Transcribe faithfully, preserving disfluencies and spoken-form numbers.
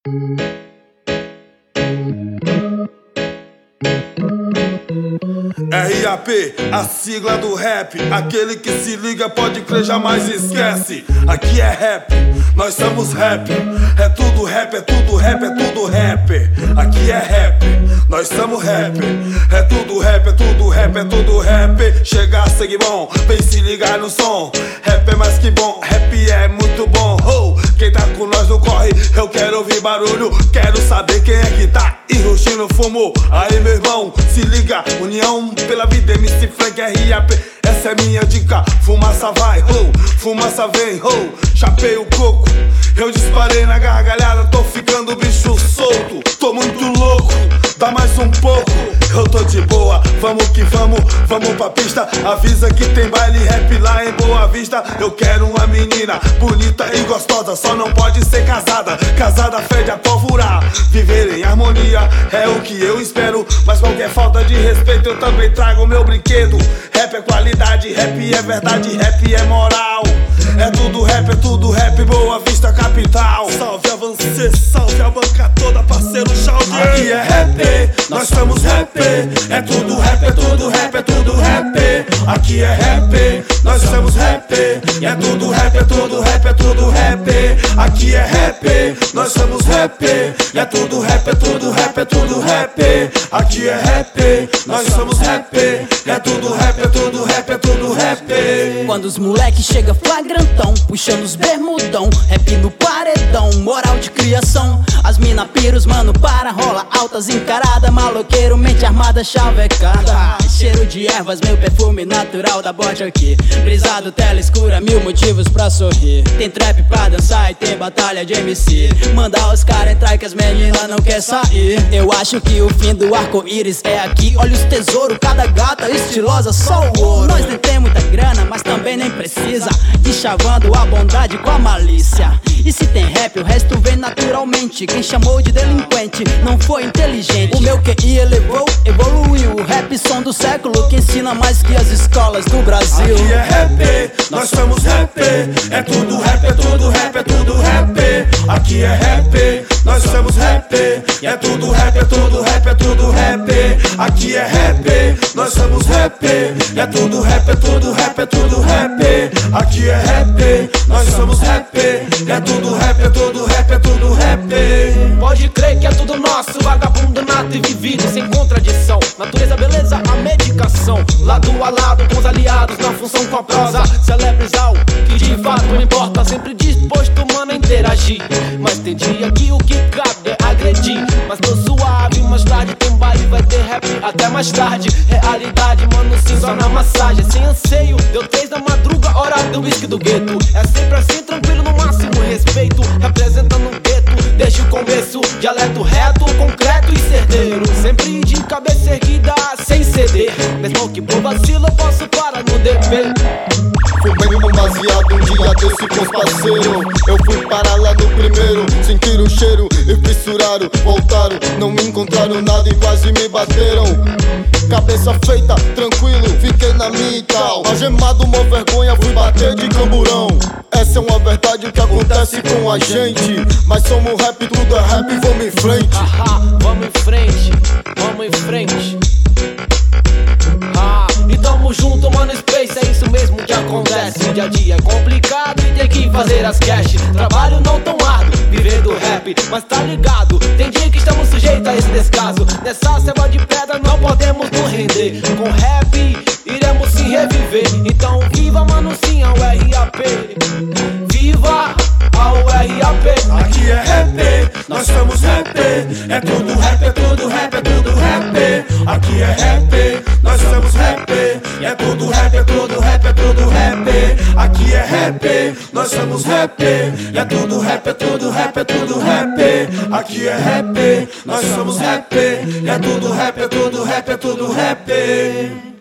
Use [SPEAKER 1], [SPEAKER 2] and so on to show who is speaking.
[SPEAKER 1] R A P, a sigla do rap. Aquele que se liga pode crer, jamais esquece. Aqui é rap, nós somos rap. É tudo rap, é tudo rap, é tudo rap. Aqui é rap, nós somos rap. É tudo rap, é tudo rap, é tudo rap. Chega a seguir bom, vem se ligar no som. Rap é mais que bom, rap é muito bom. Oh, quem tá com nós não corre, eu quero ouvir barulho. Quero saber quem é que tá enrustindo fumo. Aí meu irmão, se liga, união pela vida, M C Frank R A P. Essa é minha dica, fumaça vai, ho, fumaça vem, ho. Chapei o coco, eu disparei na gargalhada. Tô ficando bicho solto, tô muito louco. Dá mais um pouco, eu tô de boa. Vamos que vamos, vamos pra pista. Avisa que tem baile rap lá em Boa Vista. Eu quero uma menina bonita e gostosa, só não pode ser casada. Casada fede a pólvora. Viver em harmonia é o que eu espero, mas qualquer falta de respeito eu também trago meu brinquedo. Rap é qualidade, rap é verdade, rap é moral. É tudo rap, é tudo rap, Boa Vista capital. Salve Avancê, salve a banca toda, parceiro Chalde. Aqui é rap, nós somos rap. É tudo rap, é tudo rap, é tudo rap. Aqui é rap, nós somos rap. É tudo rap, é tudo rap, é tudo rap. Aqui é rap, nós somos rap. É tudo rap, é tudo rap, é tudo rap. Aqui é rap, nós somos rap. É tudo rap, é tudo rap, é tudo rap.
[SPEAKER 2] Quando os moleque chega flagrantão, puxando os bermudão, rap no paredão, moral de criação. As mina piros, mano, para, rola altas encarada, maloqueiro, mente armada, chavecada. Cheiro de ervas, meu perfume natural da bote aqui. Brisado, tela escura, mil motivos pra sorrir. Tem trap pra dançar e tem batalha de M C. Mandar os caras entrar que as meninas não quer sair. Eu acho que o fim do arco-íris é aqui. Olha os tesouros, cada gata estilosa, só o ouro. Nós nem tem muita grana, mas também nem precisa. Deschavando a bondade com a malícia. E se tem rap, o resto vem naturalmente. Quem chamou de delinquente não foi inteligente. O meu Q I elevou, evoluiu. O rap som do século que ensina mais que as escolas do Brasil.
[SPEAKER 1] Aqui é rap, nós somos rap. É tudo rap, é tudo rap, é tudo rap. Aqui é rap, nós somos rap. É tudo rap, é tudo rap, é tudo rap. Aqui é rap, nós somos rap. É tudo rap, é tudo rap, é tudo rap. Aqui é rap, nós somos rap. É tudo rap, é tudo rap, é tudo rap.
[SPEAKER 3] Pode crer que é tudo nosso, vagabundo nato e vivido sem contradição. Natureza, beleza, a medicação. Lado a lado com os aliados, na função com a prosa. Celebrizar o que de fato não importa. Sempre disposto, mano, a interagir. Mas tem dia que o que cabe é agredir. Mas tô suave, mais tarde tem baile, vai ter rap até mais tarde. Realidade, mano, sim, só na massagem. Sem anseio, deu três da madruga, hora do whisky do gueto. É sempre assim, tranquilo, no máximo respeito. Representando o gueto, desde o começo. Dialeto reto, concreto e certeiro. Sempre de cabeça erguida, sem ceder. Mesmo que por vacilo, eu posso parar no D P.
[SPEAKER 4] Fumei um baseado um dia desse com os parceiros. Eu fui parar lá no primeiro, sentiram o cheiro e fissuraram. Voltaram, não me encontraram nada e quase me bateram. Cabeça feita, tranquilo, fiquei na minha e tal. Algemado, uma vergonha, fui bater de camburão. Essa é uma verdade que acontece com a gente. Mas somos rap, tudo é rap, vamos em frente.
[SPEAKER 3] Ahá, vamos em frente, vamos em frente. Ah, e tamo junto, mano, Space, é isso mesmo que acontece. O dia a dia é complicado e tem que fazer as cash. Trabalho não tão árduo, viver do rap, mas tá ligado, tem dia que estamos sujeitos a esse descaso. Nessa selva de pedra não podemos nos render. Com rap iremos se reviver. Então viva, mano, sim, ao R A P. Viva ao R A P.
[SPEAKER 1] Aqui é rap, nós somos rap. É tudo rap, é tudo rap, é tudo rap. Aqui é rap, nós somos rap. É tudo rap, é tudo rap, é tudo rap. Aqui é rap, nós somos rap. É tudo rap, é tudo rap, é tudo rap. Aqui é rap, nós somos rap. É tudo rap, é tudo rap, é tudo rap.